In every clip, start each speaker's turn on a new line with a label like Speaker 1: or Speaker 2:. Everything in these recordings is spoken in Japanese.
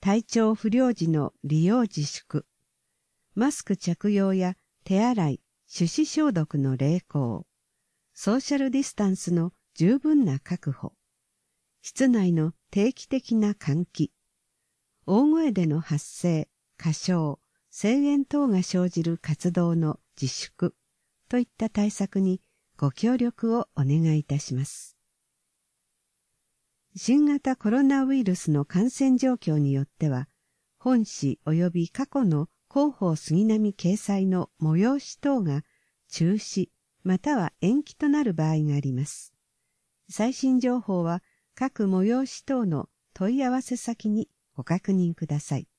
Speaker 1: 体調不良時の利用自粛、マスク着用や手洗い、手指消毒の励行、ソーシャルディスタンスの十分な確保、室内の定期的な換気、大声での発声、歌唱、声援等が生じる活動の自粛といった対策にご協力をお願いいたします。新型コロナウイルスの感染状況によっては、本誌及び過去の広報杉並掲載の催し等が中止または延期となる場合があります。最新情報は各催し等の問い合わせ先にご確認ください。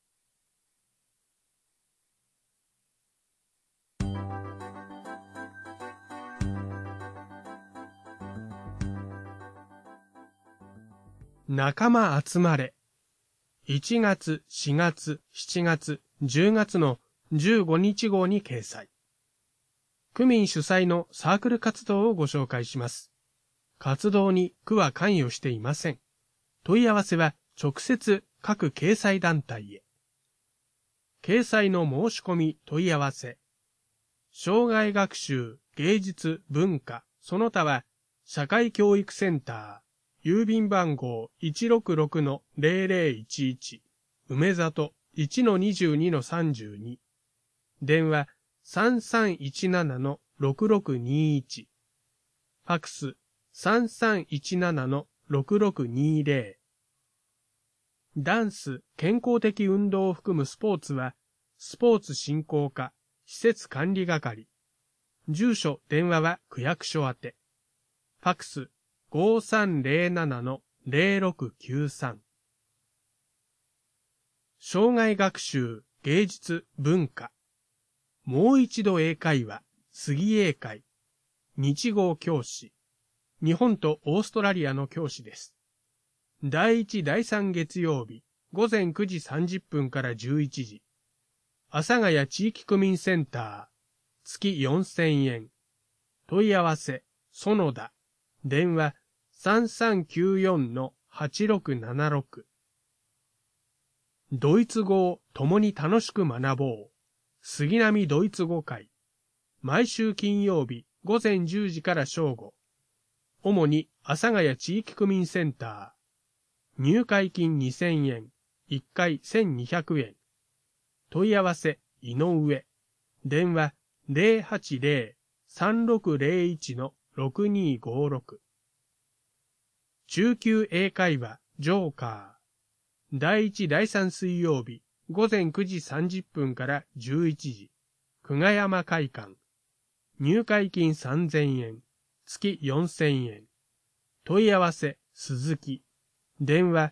Speaker 2: 仲間集まれ。1月、4月、7月、10月の15日号に掲載。区民主催のサークル活動をご紹介します。活動に区は関与していません。問い合わせは直接各掲載団体へ。掲載の申し込み問い合わせ。障害学習、芸術、文化、その他は社会教育センター。郵便番号 166-0011 梅里 1-22-32 電話 3317-6621 ファクス 3317-6620 ダンス、健康的運動を含むスポーツはスポーツ振興課施設管理係住所、電話は区役所宛てファクス5307-0693障害学習、芸術、文化もう一度英会話、杉英会日号教師日本とオーストラリアの教師です。第1、第3月曜日午前9時30分から11時阿佐ヶ谷地域区民センター月4000円問い合わせ、園田電話3394-8676ドイツ語を共に楽しく学ぼう。杉並ドイツ語会。毎週金曜日午前10時から正午。主に阿佐ヶ谷地域区民センター。入会金2000円。1回1200円。問い合わせ、井上。電話080-3601-6256。中級英会話ジョーカー第1第3水曜日午前9時30分から11時久我山会館入会金3000円月4000円問い合わせ鈴木電話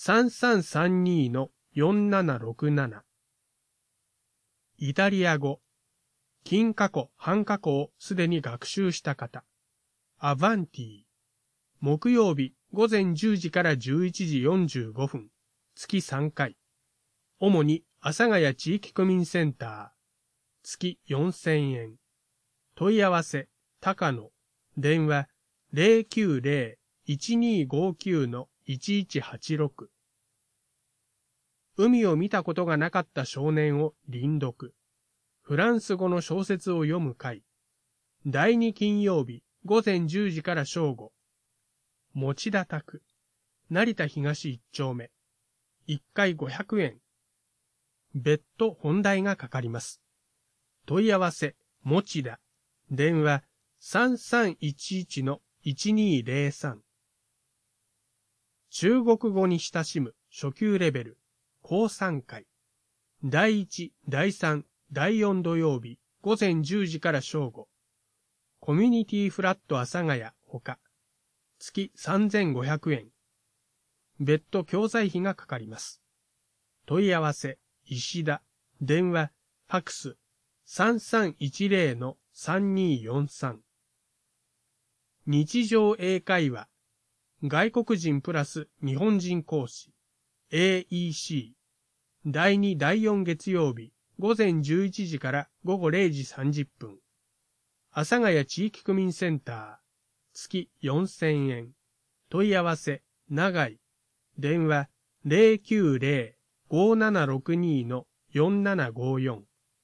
Speaker 2: 3332-4767 イタリア語近過去半過去をすでに学習した方アバンティ木曜日午前10時から11時45分、月3回。主に阿佐ヶ谷地域区民センター、月4000円。問い合わせ、高野。電話、090-1259-1186。海を見たことがなかった少年を輪読。フランス語の小説を読む会。第2金曜日、午前10時から正午。持田宅、成田東1丁目、1回500円。別途本題がかかります。問い合わせ、持田、電話3311-1203。中国語に親しむ初級レベル、高3回。第1、第3、第4土曜日、午前10時から正午。コミュニティフラット阿佐ヶ谷ほか。月3500円。別途教材費がかかります。問い合わせ、石田、電話、ファクス、3310-3243。日常英会話、外国人プラス日本人講師、AEC、第2、第4月曜日、午前11時から午後0時30分。阿佐ヶ谷地域区民センター、月4000円。問い合わせ、長井。電話 5762-4754。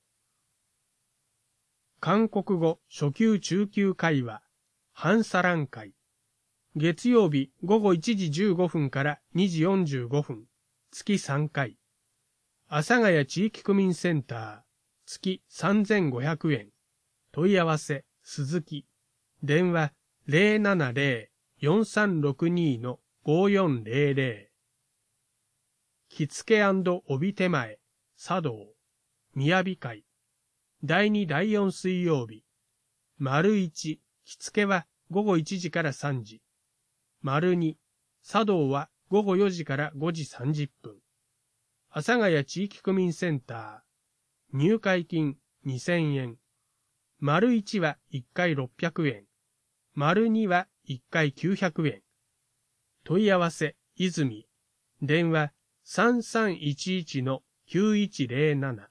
Speaker 2: 韓国語初級中級会話、ハンサラン会。月曜日午後1時15分から2時45分、月3回。阿佐ヶ谷地域区民センター、月3500円。問い合わせ、鈴木。電話、070-4362-5400。着付け帯手前、茶道、雅会。第2第4水曜日。丸1、着付けは午後1時から3時。丸2、茶道は午後4時から5時30分。阿佐ヶ谷地域区民センター。入会金2000円。丸1は1回600円。丸2は1回900円。問い合わせ、泉。電話、3311-9107。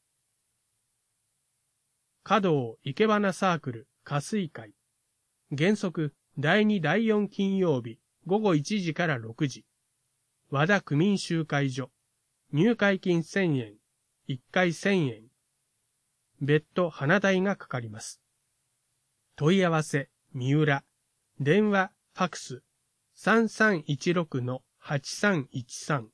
Speaker 2: 華道生け花サークル、花水会。原則、第2第4金曜日、午後1時から6時。和田区民集会所。入会金1000円。1回1000円。別途花代がかかります。問い合わせ、三浦。電話、ファクス。3316-8313。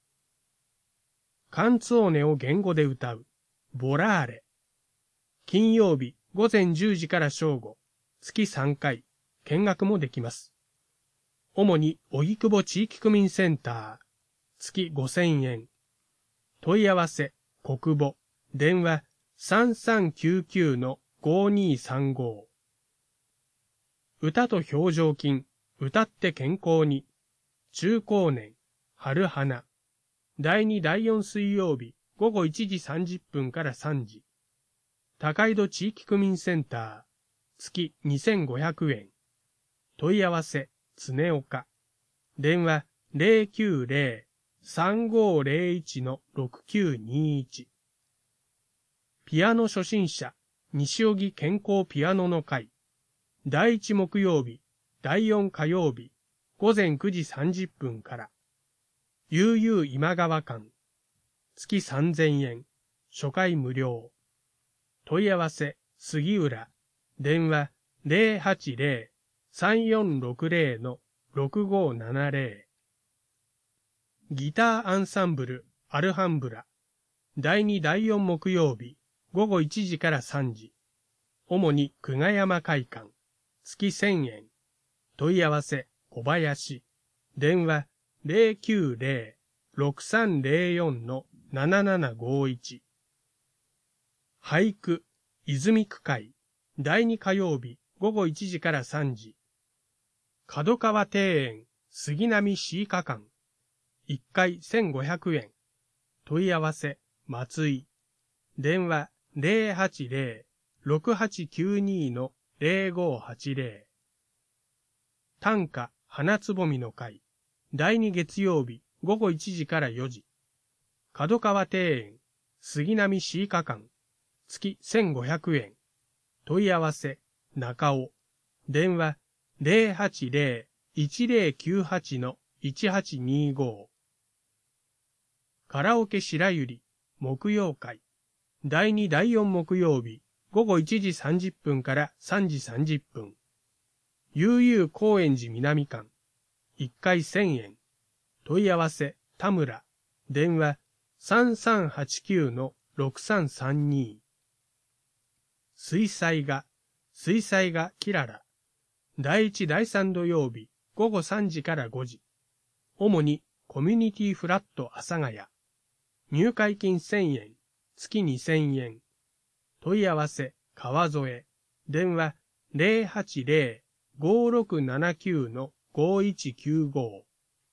Speaker 2: カンツォーネを言語で歌う。ボラーレ。金曜日午前10時から正午。月3回。見学もできます。主に、荻窪地域区民センター。月5000円。問い合わせ、国母。電話、3399-5235。歌と表情筋、歌って健康に。中高年、春花。第2第4水曜日、午後1時30分から3時。高井戸地域区民センター。月2500円。問い合わせ、常岡。電話、090-3501-6921。ピアノ初心者、西荻健康ピアノの会。第1木曜日、第4火曜日、午前9時30分から。悠々今川館。月3000円。初回無料。問い合わせ、杉浦。電話、080-3460-6570。ギターアンサンブル、アルハンブラ。第2第4木曜日、午後1時から3時。主に久我山会館。月1000円。問い合わせ、小林。電話、090-6304-7751。俳句、泉区会。第2火曜日、午後1時から3時。角川庭園、杉並詩歌館。1回1500円。問い合わせ、松井。電話、080-6892-0580。短歌、花つぼみの会。第2月曜日、午後1時から4時。角川庭園、杉並詩歌館。月1500円。問い合わせ、中尾。電話、080-1098-1825。カラオケ白百合、木曜会。第2第4木曜日、午後1時30分から3時30分。悠々高円寺南館。1回1000円。問い合わせ、田村。電話、3389-6332。水彩画キララ。第1第3土曜日、午後3時から5時。主に、コミュニティフラット阿佐ヶ谷。入会金1000円。月2000円。問い合わせ、川添。電話、080-5679-5195。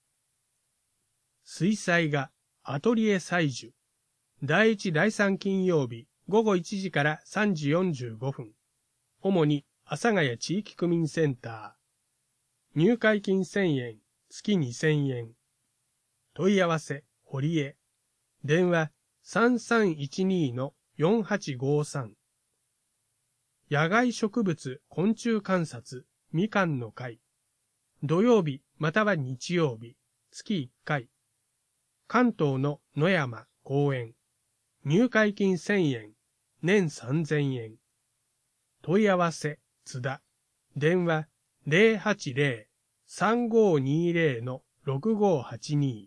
Speaker 2: 水彩画、アトリエ彩樹。第1第3金曜日、午後1時から3時45分。主に、阿佐ヶ谷地域区民センター。入会金1000円、月2000円。問い合わせ、堀江。電話、3312-4853。野外植物昆虫観察、みかんの会。土曜日または日曜日、月1回。 関東の野山公園。入会金1000円。年3000円。問い合わせ、津田。電話、080-3520-6582。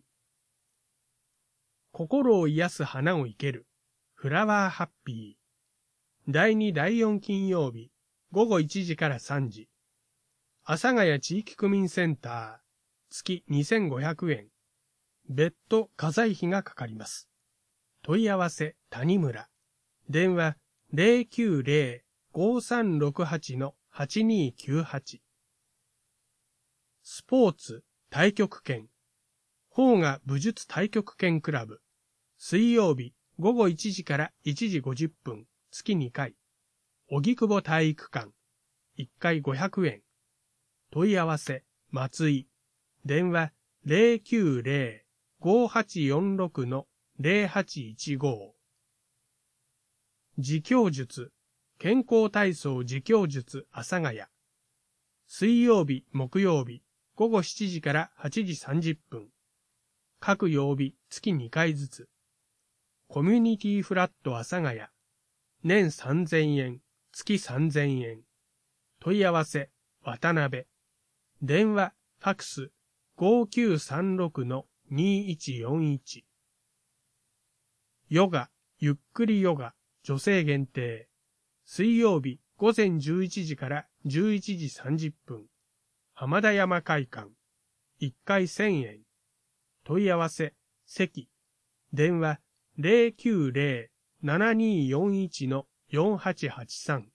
Speaker 2: 心を癒す花を生ける。フラワーハッピー。第2第4金曜日、午後1時から3時。阿佐ヶ谷地域区民センター。月2500円。別途家財費がかかります。問い合わせ、谷村。電話、090-5368-8298。スポーツ、太極拳。邦画武術太極拳クラブ。水曜日、午後1時から1時50分、月2回。荻窪体育館。1回500円。問い合わせ、松井。電話、090-5846-0815。自供術、健康体操自供術阿佐ヶ谷。水曜日、木曜日、午後7時から8時30分。各曜日、月2回ずつ。コミュニティフラット阿佐ヶ谷。年3000円、月3000円。問い合わせ、渡辺。電話、ファクス、5936-2141。ヨガ、ゆっくりヨガ、女性限定。水曜日午前11時から11時30分。浜田山会館。1回1000円。問い合わせ、関。電話、090-7241-4883。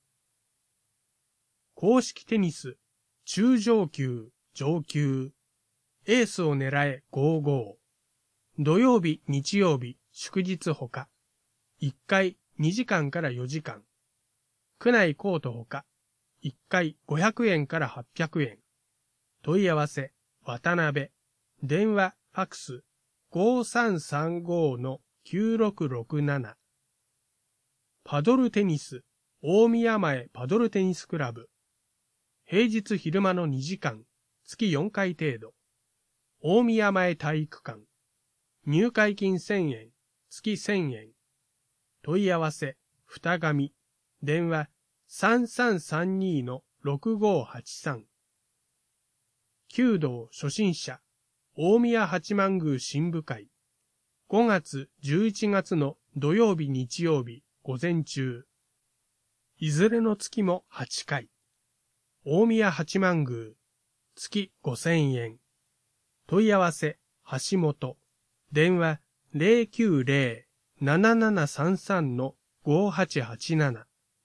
Speaker 2: 公式テニス、中上級、上級。エースを狙え55。土曜日、日曜日、祝日ほか。1回2時間から4時間。区内コートほか。1回500円から800円。問い合わせ、渡辺。電話、ファクス、5335-9667。パドルテニス、大宮前パドルテニスクラブ。平日昼間の2時間、月4回程度。大宮前体育館。入会金1000円、月1000円。問い合わせ、二上。電話、3332-6583。弓道初心者、大宮八幡宮神部会。5月、11月の土曜日日曜日、午前中。いずれの月も8回。大宮八幡宮。月5000円。問い合わせ、橋本。電話、090-7733-5887。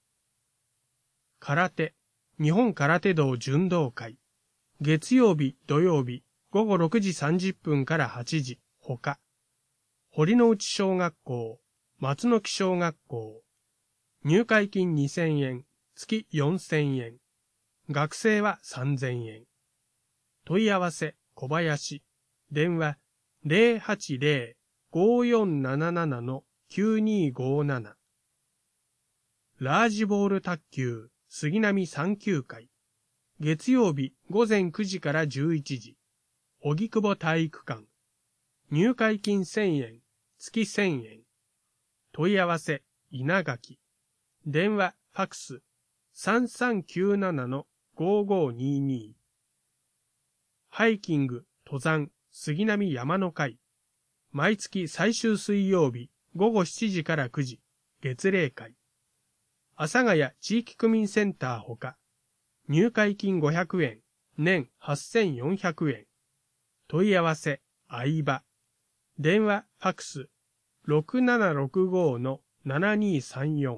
Speaker 2: 空手、日本空手道柔道会。月曜日、土曜日、午後6時30分から8時、ほか。堀之内小学校、松の木小学校。入会金2000円、月4000円。学生は3000円。問い合わせ、小林。電話、080-5477-9257。ラージボール卓球、杉並3級会。月曜日午前9時から11時。荻窪体育館。入会金1000円、月1000円。問い合わせ、稲垣。電話、ファクス、3397-5522。ハイキング、登山、杉並山の会。毎月最終水曜日、午後7時から9時、月例会。阿佐ヶ谷地域区民センターほか。入会金500円、年8400円。問い合わせ、相場。電話、ファクス、6765-7234。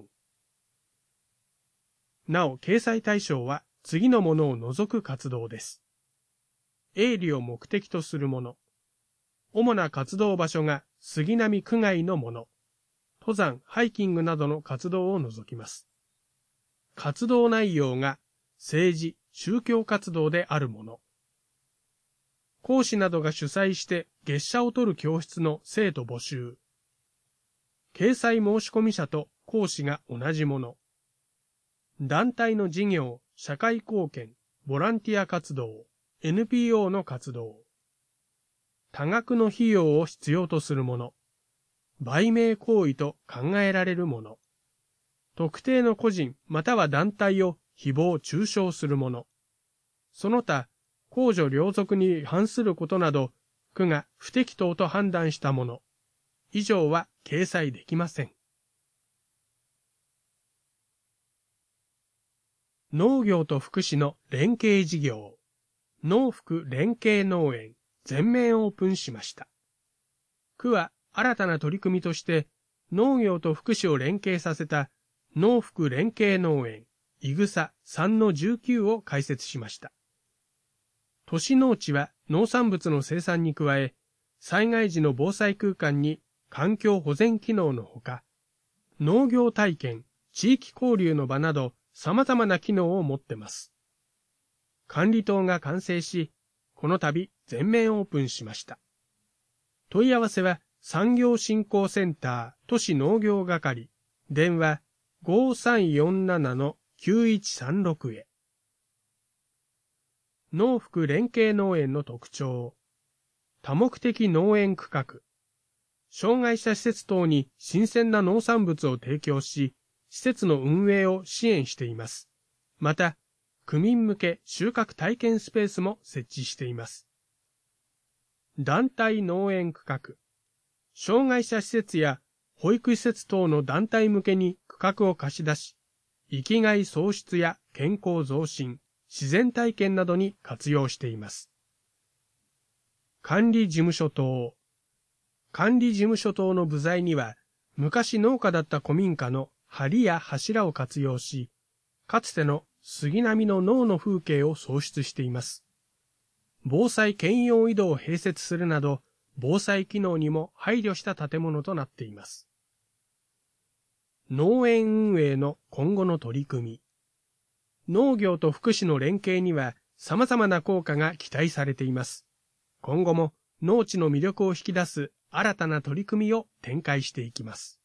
Speaker 2: なお、掲載対象は次のものを除く活動です。営利を目的とするもの。主な活動場所が杉並区外のもの。登山、ハイキングなどの活動を除きます。活動内容が政治、宗教活動であるもの。講師などが主催して月謝を取る教室の生徒募集。掲載申込者と講師が同じもの。団体の事業、社会貢献、ボランティア活動、NPO の活動。 多額の費用を必要とするもの、売名行為と考えられるもの、特定の個人または団体を誹謗中傷するもの、その他、公序良俗に反することなど、区が不適当と判断したもの、以上は掲載できません。農業と福祉の連携事業、農福連携農園全面オープンしました。区は新たな取り組みとして、農業と福祉を連携させた農福連携農園いぐさ 3-19 を開設しました。都市農地は農産物の生産に加え、災害時の防災空間に環境保全機能のほか、農業体験、地域交流の場など様々な機能を持っています。管理棟が完成し、この度全面オープンしました。問い合わせは産業振興センター都市農業係、電話 5347-9136 へ。農福連携農園の特徴。多目的農園区画。障害者施設等に新鮮な農産物を提供し、施設の運営を支援しています。また、区民向け収穫体験スペースも設置しています。団体農園区画。障害者施設や保育施設等の団体向けに区画を貸し出し、生きがい創出や健康増進、自然体験などに活用しています。管理事務所棟。管理事務所棟の部材には、昔農家だった古民家の梁や柱を活用し、かつての杉並の農の風景を創出しています。防災兼用井戸を併設するなど、防災機能にも配慮した建物となっています。農園運営の今後の取り組み。農業と福祉の連携には様々な効果が期待されています。今後も農地の魅力を引き出す新たな取り組みを展開していきます。